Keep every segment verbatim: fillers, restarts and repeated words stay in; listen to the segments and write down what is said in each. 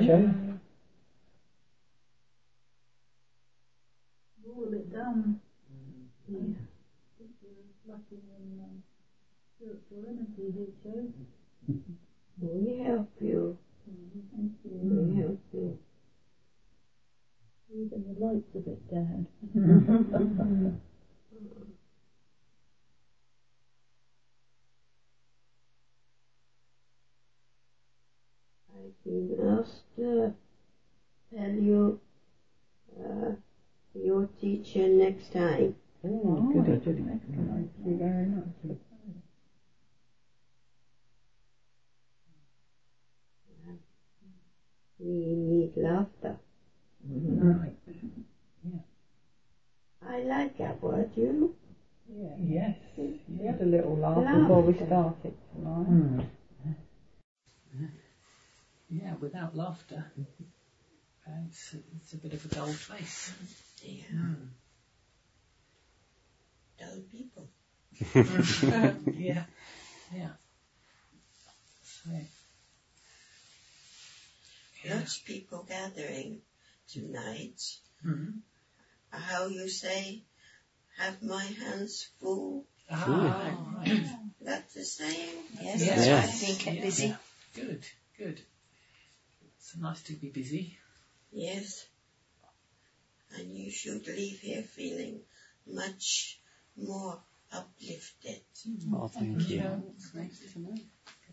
Joe. All of it done. Mm. Lucky in um, spiritual energy here, Joe. We help you. Mm, thank you. We help you. Even the light's a bit down. I've been asked to tell you uh, your teacher next time. Oh, good, good. Thank you very much. We need laughter. Right. Yeah. I like that word, you. Yeah. Yes. We had a little laugh Laughter. before we started tonight. Mm. Yeah, without laughter, uh, it's, it's a bit of a dull place. Yeah. Mm. Dull people. yeah, yeah. So, yeah. Lots of people gathering tonight. Mm-hmm. How you say, have my hands full. Ah, right. That's the same? Yes, Yeah. that's Yeah. right. Being kept Yeah. busy. Good, good. It's nice to be busy. Yes. And you should leave here feeling much more uplifted. Oh, thank you. It's nice to know.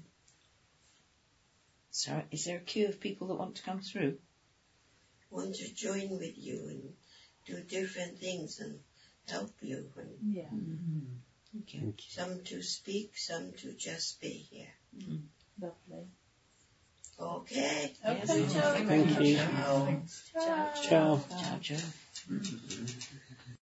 So, is there a queue of people that want to come through? Want to join with you and do different things and help you. And Yeah. Mm-hmm. Thank you. Thank you. some to speak, some to just be here. Mm. Lovely. Okay. Okay, Yes, Joe. thank Thank you. Thanks. Ciao. Ciao. Ciao, Joe.